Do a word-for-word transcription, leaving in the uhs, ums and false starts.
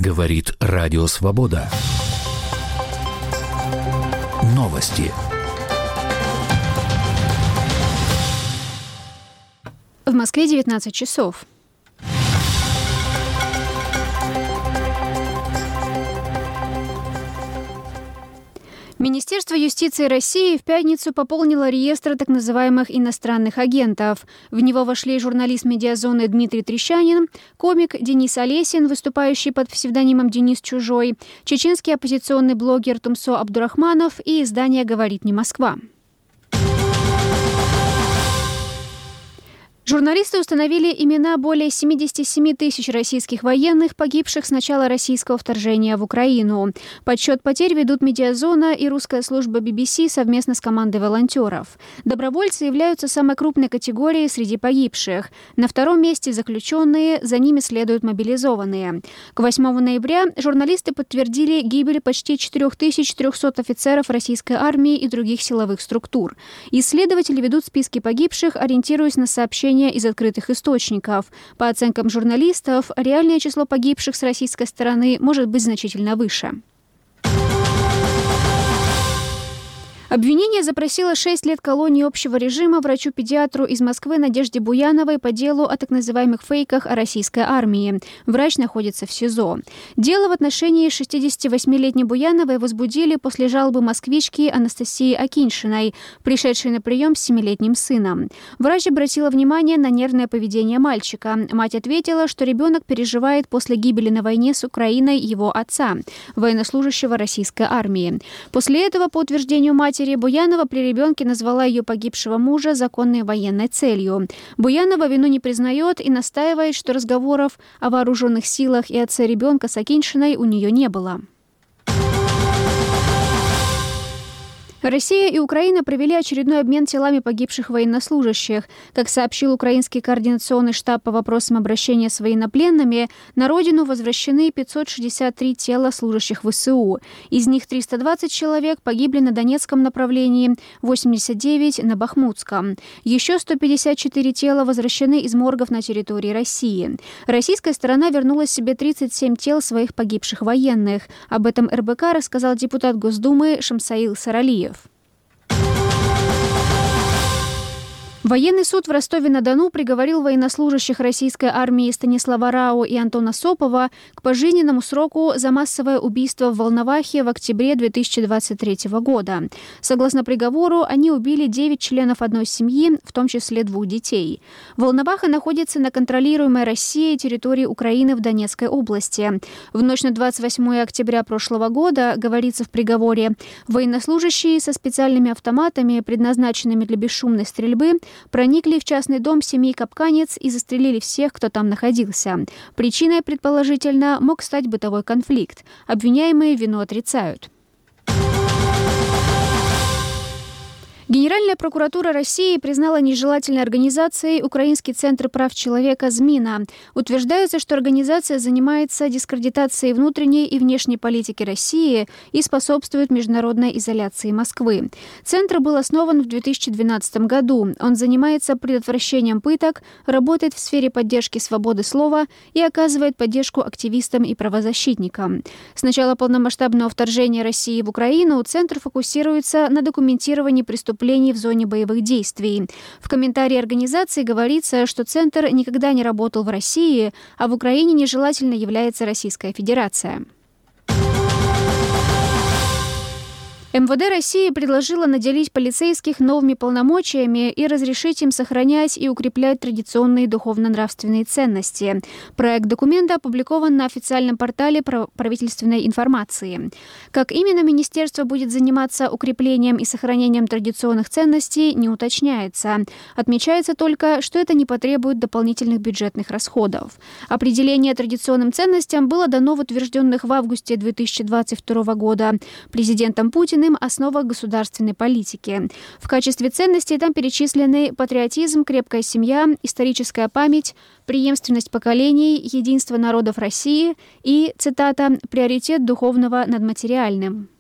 Говорит Радио Свобода. Новости. В Москве девятнадцать часов. Министерство юстиции России в пятницу пополнило реестр так называемых иностранных агентов. В него вошли журналист «Медиазоны» Дмитрий Трещанин, комик Денис Олесин, выступающий под псевдонимом Денис Чужой, чеченский оппозиционный блогер Тумсо Абдурахманов и издание «Говорит не Москва». Журналисты установили имена более семьдесят семь тысяч российских военных, погибших с начала российского вторжения в Украину. Подсчет потерь ведут «Медиазона» и русская служба би би си совместно с командой волонтеров. Добровольцы являются самой крупной категорией среди погибших. На втором месте заключенные, за ними следуют мобилизованные. К восьмому ноября журналисты подтвердили гибель почти четыре тысячи триста офицеров российской армии и других силовых структур. Исследователи ведут списки погибших, ориентируясь на сообщения из открытых источников. По оценкам журналистов, реальное число погибших с российской стороны может быть значительно выше. Обвинение запросило шесть лет колонии общего режима врачу-педиатру из Москвы Надежде Буяновой по делу о так называемых фейках о российской армии. Врач находится в СИЗО. Дело в отношении шестидесятивосьмилетней Буяновой возбудили после жалобы москвички Анастасии Акиньшиной, пришедшей на прием с семилетним сыном. Врач обратила внимание на нервное поведение мальчика. Мать ответила, что ребенок переживает после гибели на войне с Украиной его отца, военнослужащего российской армии. После этого, по утверждению матери, Буянова при ребенке назвала ее погибшего мужа законной военной целью. Буянова вину не признает и настаивает, что разговоров о вооруженных силах и отце ребенка с Акиньшиной у нее не было. Россия и Украина провели очередной обмен телами погибших военнослужащих. Как сообщил украинский координационный штаб по вопросам обращения с военнопленными, на родину возвращены пятьсот шестьдесят три тела служащих ВСУ. Из них триста двадцать человек погибли на Донецком направлении, восемьдесят девять – на Бахмутском. Еще сто пятьдесят четыре тела возвращены из моргов на территории России. Российская сторона вернула себе тридцать семь тел своих погибших военных. Об этом эр бэ ка рассказал депутат Госдумы Шамсаил Саралиев. Военный суд в Ростове-на-Дону приговорил военнослужащих российской армии Станислава Рао и Антона Сопова к пожизненному сроку за массовое убийство в Волновахе в октябре две тысячи двадцать третьего года. Согласно приговору, они убили девять членов одной семьи, в том числе двух детей. Волноваха находится на контролируемой Россией территории Украины в Донецкой области. В ночь на двадцать восьмое октября прошлого года, говорится в приговоре, военнослужащие со специальными автоматами, предназначенными для бесшумной стрельбы, проникли в частный дом семьи Капканец и застрелили всех, кто там находился. Причиной, предположительно, мог стать бытовой конфликт. Обвиняемые вину отрицают. Генеральная прокуратура России признала нежелательной организацией Украинский центр прав человека «Змина». Утверждается, что организация занимается дискредитацией внутренней и внешней политики России и способствует международной изоляции Москвы. Центр был основан в две тысячи двенадцатом году. Он занимается предотвращением пыток, работает в сфере поддержки свободы слова и оказывает поддержку активистам и правозащитникам. С начала полномасштабного вторжения России в Украину Центр фокусируется на документировании преступлений в зоне боевых действий. В комментарии организации говорится, что Центр никогда не работал в России, а в Украине нежелательно является Российская Федерация. эм вэ дэ России предложила наделить полицейских новыми полномочиями и разрешить им сохранять и укреплять традиционные духовно-нравственные ценности. Проект документа опубликован на официальном портале правительственной информации. Как именно министерство будет заниматься укреплением и сохранением традиционных ценностей, не уточняется. Отмечается только, что это не потребует дополнительных бюджетных расходов. Определение традиционным ценностям было дано в утвержденных в августе две тысячи двадцать второго года президентом Путиным основах государственной политики. В качестве ценностей там перечислены патриотизм, крепкая семья, историческая память, преемственность поколений, единство народов России и, цитата, «приоритет духовного над материальным».